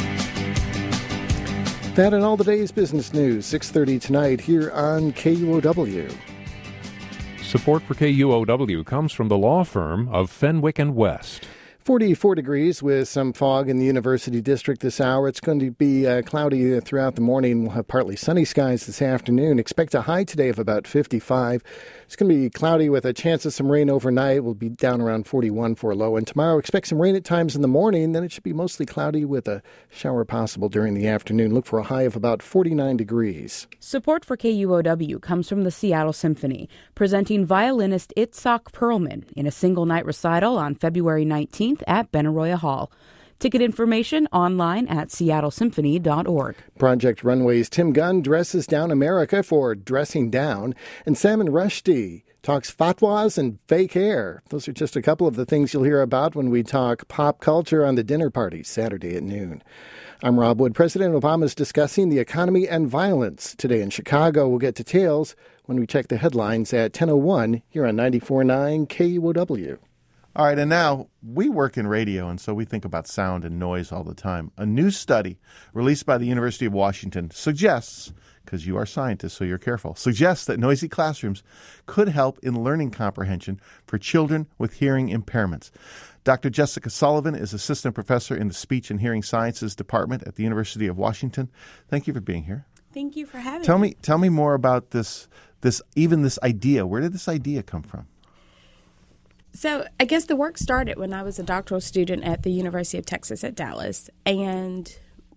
That and all the day's business news, six thirty tonight here on K U O W. Support for K U O W comes from the law firm of Fenwick and West. forty-four degrees with some fog in the University District this hour. It's going to be uh, cloudy throughout the morning. We'll have partly sunny skies this afternoon. Expect a high today of about fifty-five. It's going to be cloudy with a chance of some rain overnight. We'll be down around forty-one for a low. And tomorrow, expect some rain at times in the morning. Then it should be mostly cloudy with a shower possible during the afternoon. Look for a high of about forty-nine degrees. Support for K U O W comes from the Seattle Symphony, presenting violinist Itzhak Perlman in a single-night recital on February nineteenth at Benaroya Hall. Ticket information online at seattle symphony dot org. Project Runway's Tim Gunn dresses down America for dressing down, and Salman Rushdie talks fatwas and fake hair. Those are just a couple of the things you'll hear about when we talk pop culture on the dinner party Saturday at noon. I'm Rob Wood. President Obama is discussing the economy and violence today in Chicago. We'll get details when we check the headlines at ten oh one here on ninety-four point nine K U O W. All right, and now we work in radio, and so we think about sound and noise all the time. A new study released by the University of Washington suggests, because you are scientists, so you're careful, suggests that noisy classrooms could help in learning comprehension for children with hearing impairments. Doctor Jessica Sullivan is assistant professor in the Speech and Hearing Sciences Department at the University of Washington. Thank you for being here. Thank you for having tell me. me. Tell me more about this, this, even this idea. Where did this idea come from? So I guess the work started when I was a doctoral student at the University of Texas at Dallas, and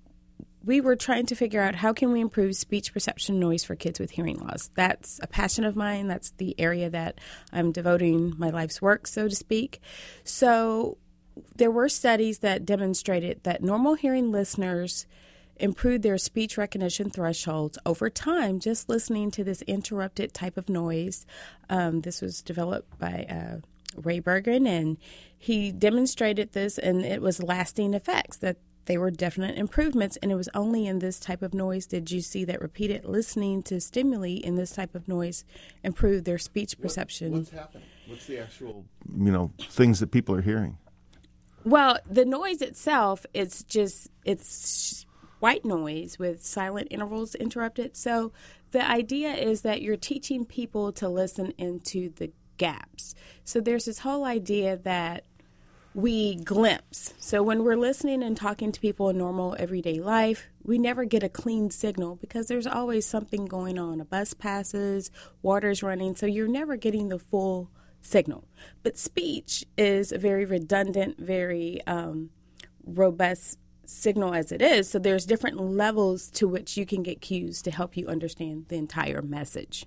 we were trying to figure out how can we improve speech perception noise for kids with hearing loss. That's a passion of mine. That's the area that I'm devoting my life's work, so to speak. So there were studies that demonstrated that normal hearing listeners improved their speech recognition thresholds over time just listening to this interrupted type of noise. Um, this was developed by uh, Ray Bergen, and he demonstrated this, and it was lasting effects, that they were definite improvements, and it was only in this type of noise did you see that repeated listening to stimuli in this type of noise improve their speech perception. What, what's happening? What's the actual, you know, things that people are hearing? Well, the noise itself, it's just, it's white noise with silent intervals interrupted. So the idea is that you're teaching people to listen into the gaps. So there's this whole idea that we glimpse. So when we're listening and talking to people in normal everyday life, we never get a clean signal because there's always something going on. A bus passes, water's running, so you're never getting the full signal. But speech is a very redundant, very um, robust signal as it is. So there's different levels to which you can get cues to help you understand the entire message.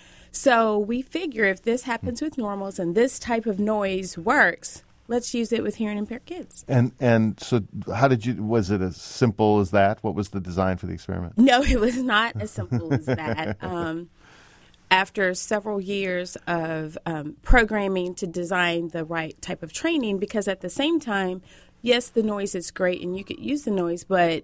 So we figure if this happens with normals and this type of noise works, let's use it with hearing impaired kids. And and so how did you, was it as simple as that? What was the design for the experiment? No, it was not as simple as that. Um, after several years of um, programming to design the right type of training, because at the same time, yes, the noise is great and you could use the noise, but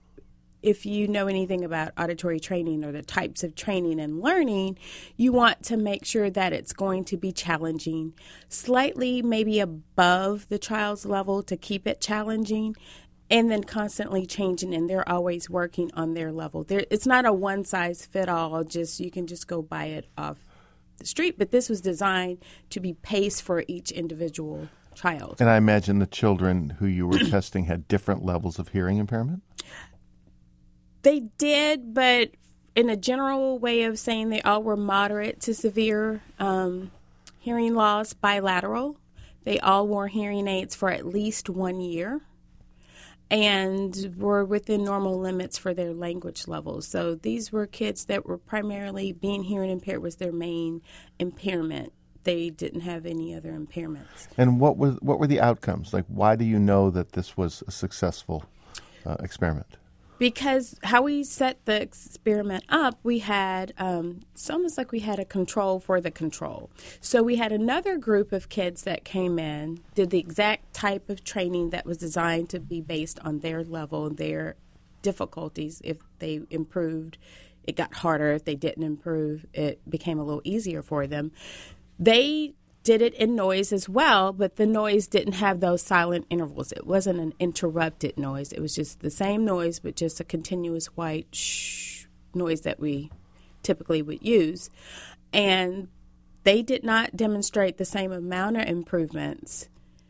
if you know anything about auditory training or the types of training and learning, you want to make sure that it's going to be challenging, slightly maybe above the child's level to keep it challenging, and then constantly changing, and they're always working on their level. There, it's not a one-size-fit-all, just you can just go buy it off the street, but this was designed to be paced for each individual child. And I imagine the children who you were testing had different levels of hearing impairment? They did, but in a general way of saying they all were moderate to severe um, hearing loss, bilateral. They all wore hearing aids for at least one year and were within normal limits for their language levels. So these were kids that were primarily being hearing impaired was their main impairment. They didn't have any other impairments. And what was what were the outcomes? Like, why do you know that this was a successful uh, experiment? Because how we set the experiment up, we had, um, it's almost like we had a control for the control. So we had another group of kids that came in, did the exact type of training that was designed to be based on their level, their difficulties. If they improved, it got harder. If they didn't improve, it became a little easier for them. They did it in noise as well, but the noise didn't have those silent intervals. It wasn't an interrupted noise. It was just the same noise, but just a continuous white shh noise that we typically would use. And they did not demonstrate the same amount of improvements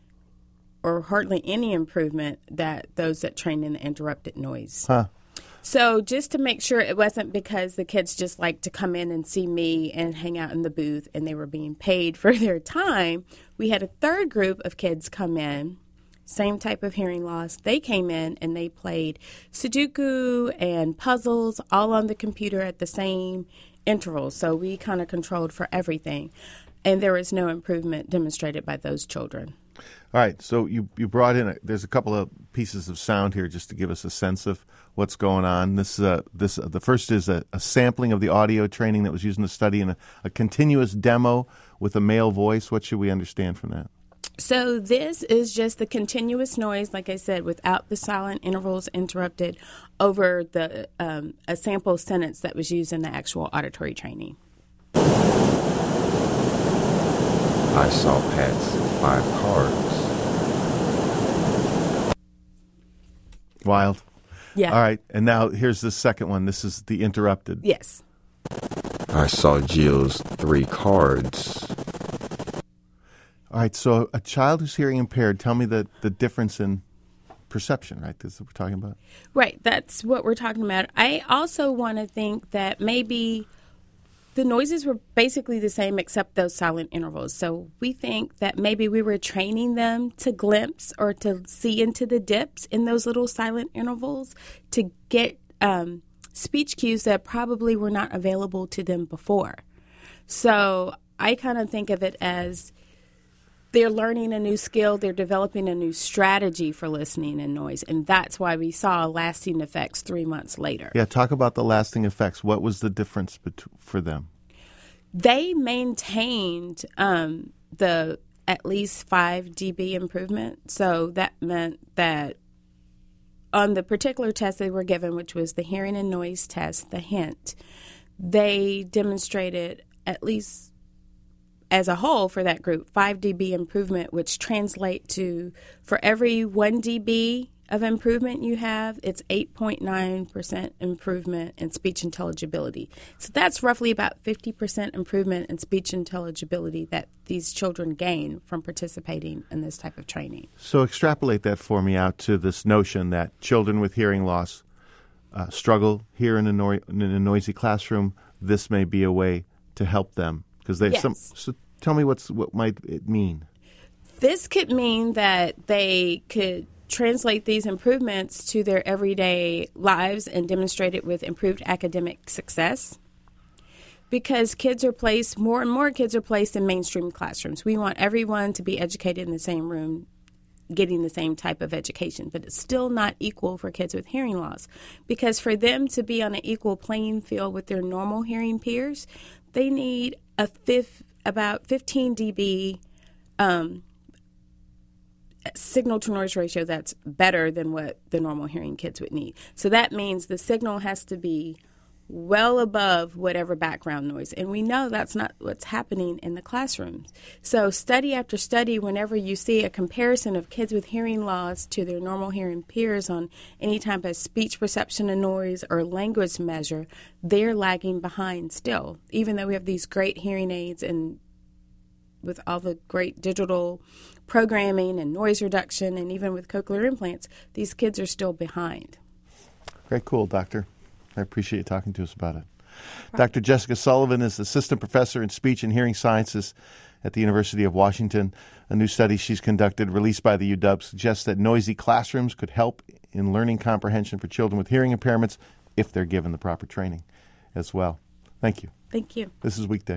or hardly any improvement that those that trained in the interrupted noise. Huh. So just to make sure it wasn't because the kids just like to come in and see me and hang out in the booth and they were being paid for their time, we had a third group of kids come in, same type of hearing loss. They came in and they played Sudoku and puzzles all on the computer at the same intervals. So we kind of controlled for everything. And there was no improvement demonstrated by those children. All right, so you, you brought in, a, there's a couple of pieces of sound here just to give us a sense of what's going on. This, uh, this, uh, the first is a, a sampling of the audio training that was used in the study and a, a continuous demo with a male voice. What should we understand from that? So this is just the continuous noise, like I said, without the silent intervals interrupted over the um, a sample sentence that was used in the actual auditory training. I saw Pat's five cards. Wild. Yeah. All right, and now here's the second one. This is the interrupted. Yes. I saw Jill's three cards. All right, so a child who's hearing impaired, tell me the, the difference in perception, right? This is what we're talking about? Right, that's what we're talking about. I also want to think that maybe the noises were basically the same except those silent intervals. So we think that maybe we were training them to glimpse or to see into the dips in those little silent intervals to get um, speech cues that probably were not available to them before. So I kind of think of it as they're learning a new skill, they're developing a new strategy for listening and noise, and that's why we saw lasting effects three months later. Yeah, talk about the lasting effects. What was the difference bet- for them? They maintained um, the at least five decibel improvement, so that meant that on the particular test they were given, which was the hearing and noise test, the HINT, they demonstrated at least as a whole for that group, five decibel improvement, which translate to for every one decibel of improvement you have, it's eight point nine percent improvement in speech intelligibility. So that's roughly about fifty percent improvement in speech intelligibility that these children gain from participating in this type of training. So extrapolate that for me out to this notion that children with hearing loss uh, struggle here in a, no- in a noisy classroom. This may be a way to help them. Because they Yes. some. So tell me what's what might it mean? This could mean that they could translate these improvements to their everyday lives and demonstrate it with improved academic success. Because kids are placed, more and more kids are placed in mainstream classrooms. We want everyone to be educated in the same room, getting the same type of education, but it's still not equal for kids with hearing loss. Because for them to be on an equal playing field with their normal hearing peers, they need a fifth, about fifteen decibel um, signal to noise ratio that's better than what the normal hearing kids would need. So that means the signal has to be well above whatever background noise. And we know that's not what's happening in the classrooms. So study after study, whenever you see a comparison of kids with hearing loss to their normal hearing peers on any type of speech perception of noise or language measure, they're lagging behind still. Even though we have these great hearing aids and with all the great digital programming and noise reduction and even with cochlear implants, these kids are still behind. Very cool, Doctor. I appreciate you talking to us about it. Right. Doctor Jessica Sullivan is Assistant Professor in Speech and Hearing Sciences at the University of Washington. A new study she's conducted, released by the U W, suggests that noisy classrooms could help in learning comprehension for children with hearing impairments if they're given the proper training as well. Thank you. Thank you. This is Weekday.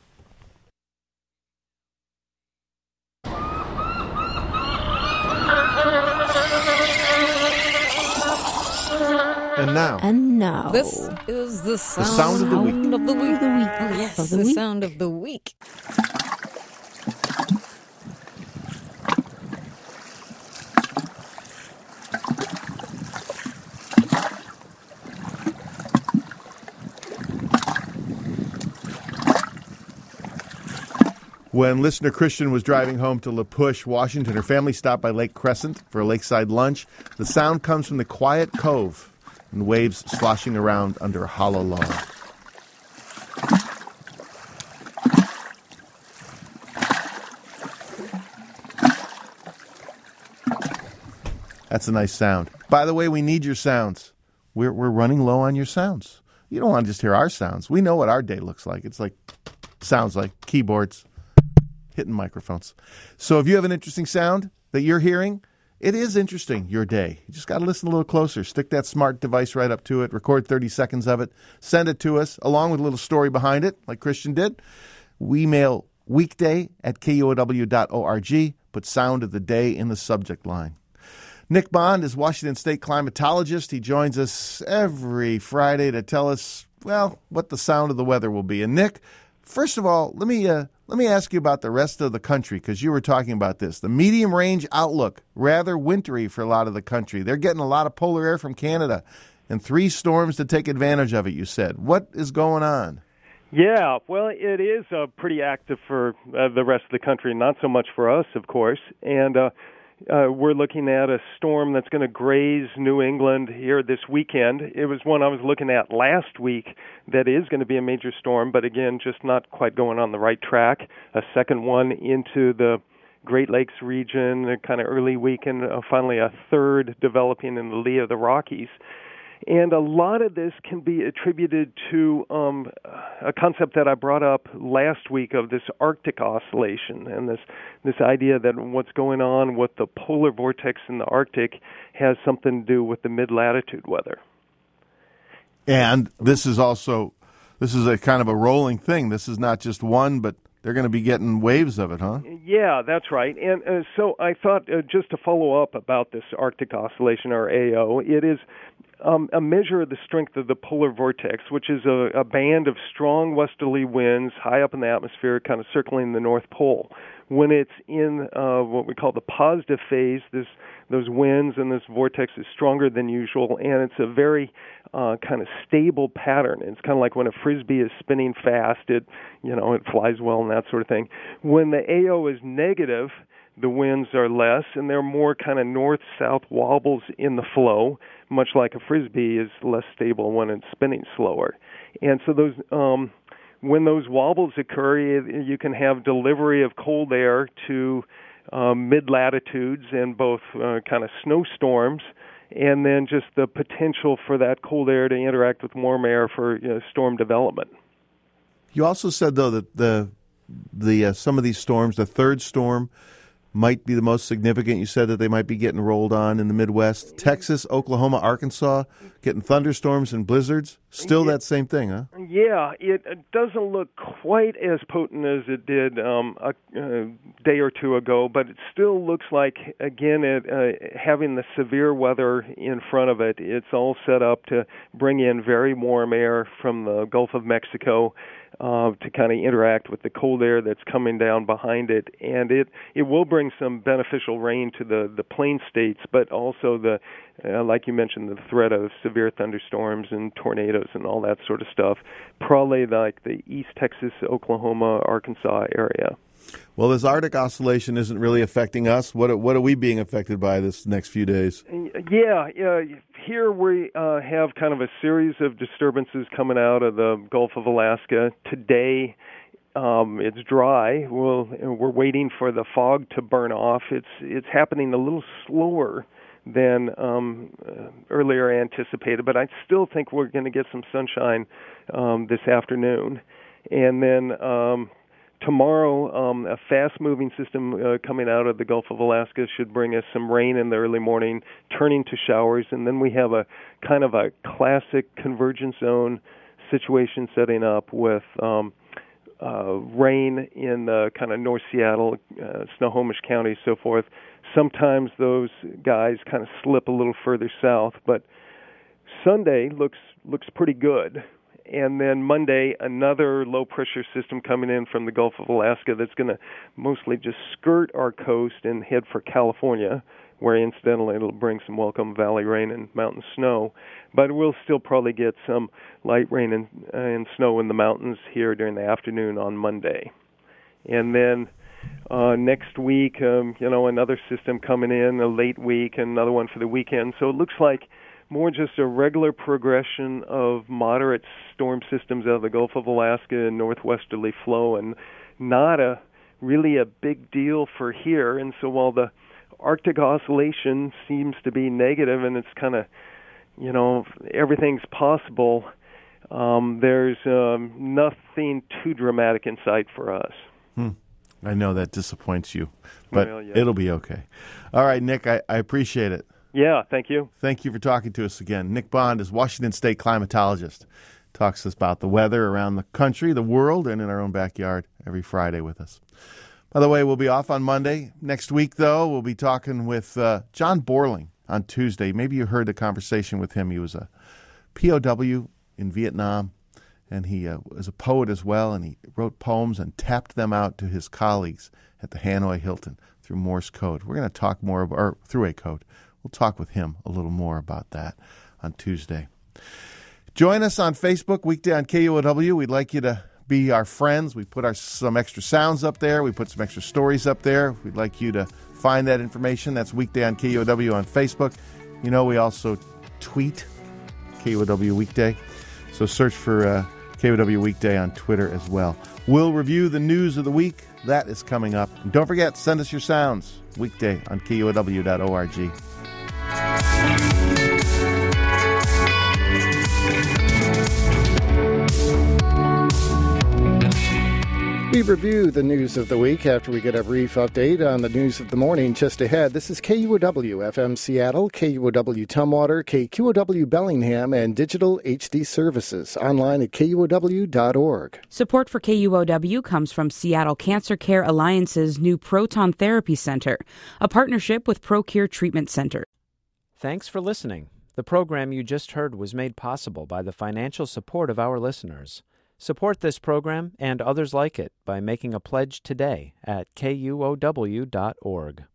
And now. And now. This is the sound, the sound of the week. Of the week. Oh, yes, of the, the week. sound of the week. When listener Christian was driving home to La Push, Washington, her family stopped by Lake Crescent for a lakeside lunch. The sound comes from the quiet cove and waves sloshing around under a hollow log. That's a nice sound. By the way, we need your sounds. We're we're running low on your sounds. You don't want to just hear our sounds. We know what our day looks like. It's like, sounds like keyboards hitting microphones. So if you have an interesting sound that you're hearing, it is interesting, your day. You just got to listen a little closer. Stick that smart device right up to it. Record thirty seconds of it. Send it to us, along with a little story behind it, like Christian did. We mail weekday at K U O W dot org. Put sound of the day in the subject line. Nick Bond is Washington State climatologist. He joins us every Friday to tell us, well, what the sound of the weather will be. And Nick, first of all, let me uh, let me ask you about the rest of the country, because you were talking about this. The medium range outlook, rather wintry for a lot of the country. They're getting a lot of polar air from Canada and three storms to take advantage of it, you said. What is going on? Yeah, well, it is uh, pretty active for uh, the rest of the country, not so much for us, of course. And uh, uh, we're looking at a storm that's going to graze New England here this weekend. It was one I was looking at last week that is going to be a major storm, but again, just not quite going on the right track. A second one into the Great Lakes region, a kind of early weekend, uh, finally a third developing in the lee of the Rockies. And a lot of this can be attributed to um, a concept that I brought up last week of this Arctic oscillation and this this idea that what's going on with the polar vortex in the Arctic has something to do with the mid-latitude weather. And this is also, this is a kind of a rolling thing. This is not just one, but they're going to be getting waves of it, huh? Yeah, that's right. And uh, so I thought uh, just to follow up about this Arctic oscillation, or A O, it is um, a measure of the strength of the polar vortex, which is a, a band of strong westerly winds high up in the atmosphere, kind of circling the North Pole. When it's in uh, what we call the positive phase, this those winds and this vortex is stronger than usual, and it's a very uh, kind of stable pattern. It's kind of like when a frisbee is spinning fast, it you know it flies well and that sort of thing. When the A O is negative, the winds are less, and there are more kind of north-south wobbles in the flow, much like a frisbee is less stable when it's spinning slower. And so those um, when those wobbles occur, you can have delivery of cold air to um, mid-latitudes and both uh, kind of snowstorms, and then just the potential for that cold air to interact with warm air for you know, storm development. You also said, though, that the the uh, some of these storms, the third storm, might be the most significant. You said that they might be getting rolled on in the Midwest. Texas, Oklahoma, Arkansas, getting thunderstorms and blizzards. Still that same thing, huh? Yeah, it, it doesn't look quite as potent as it did um, a, a day or two ago, but it still looks like, again, it, uh, having the severe weather in front of it, it's all set up to bring in very warm air from the Gulf of Mexico uh, to kind of interact with the cold air that's coming down behind it. And it, it will bring some beneficial rain to the, the plain states, but also the Uh, like you mentioned, the threat of severe thunderstorms and tornadoes and all that sort of stuff, probably like the East Texas, Oklahoma, Arkansas area. Well, this Arctic oscillation isn't really affecting us. What what are we being affected by this next few days? Yeah, yeah. Here we uh, have kind of a series of disturbances coming out of the Gulf of Alaska. Today, Um, it's dry. Well, we're waiting for the fog to burn off. It's it's happening a little slower than um, uh, earlier anticipated, but I still think we're going to get some sunshine um, this afternoon. And then um, tomorrow, um, a fast-moving system uh, coming out of the Gulf of Alaska should bring us some rain in the early morning, turning to showers, and then we have a kind of a classic convergence zone situation setting up with um, uh, rain in uh, kind of North Seattle, uh, Snohomish County, so forth. Sometimes those guys kind of slip a little further south, but Sunday looks looks pretty good. And then Monday, another low-pressure system coming in from the Gulf of Alaska that's going to mostly just skirt our coast and head for California, where incidentally it'll bring some welcome valley rain and mountain snow. But we'll still probably get some light rain and, and snow in the mountains here during the afternoon on Monday. And then Uh, next week, um, you know, another system coming in, a late week, and another one for the weekend. So it looks like more just a regular progression of moderate storm systems out of the Gulf of Alaska and northwesterly flow, and not a really a big deal for here. And so while the Arctic oscillation seems to be negative and it's kind of, you know, everything's possible, um, there's um, nothing too dramatic in sight for us. Hmm. I know that disappoints you, but well, yeah. It'll be okay. All right, Nick, I, I appreciate it. Yeah, thank you. Thank you for talking to us again. Nick Bond is Washington State climatologist. Talks to us about the weather around the country, the world, and in our own backyard every Friday with us. By the way, we'll be off on Monday. Next week, though, we'll be talking with uh, John Borling on Tuesday. Maybe you heard the conversation with him. He was a P O W in Vietnam. And he uh, was a poet as well, and he wrote poems and tapped them out to his colleagues at the Hanoi Hilton through Morse code. We're going to talk more about, or through a code. We'll talk with him a little more about that on Tuesday. Join us on Facebook, weekday on K U O W. We'd like you to be our friends. We put our some extra sounds up there. We put some extra stories up there. We'd like you to find that information. That's Weekday on K U O W on Facebook. You know, we also tweet K U O W Weekday. So search for uh, K U O W Weekday on Twitter as well. We'll review the news of the week. That is coming up. And don't forget, send us your sounds. Weekday on K U O W dot org. We review the news of the week after we get a brief update on the news of the morning just ahead. This is K U O W F M Seattle, K U O W Tumwater, K Q O W Bellingham, and digital H D services. Online at K U O W dot org. Support for K U O W comes from Seattle Cancer Care Alliance's new Proton Therapy Center, a partnership with ProCure Treatment Center. Thanks for listening. The program you just heard was made possible by the financial support of our listeners. Support this program and others like it by making a pledge today at K U O W dot org.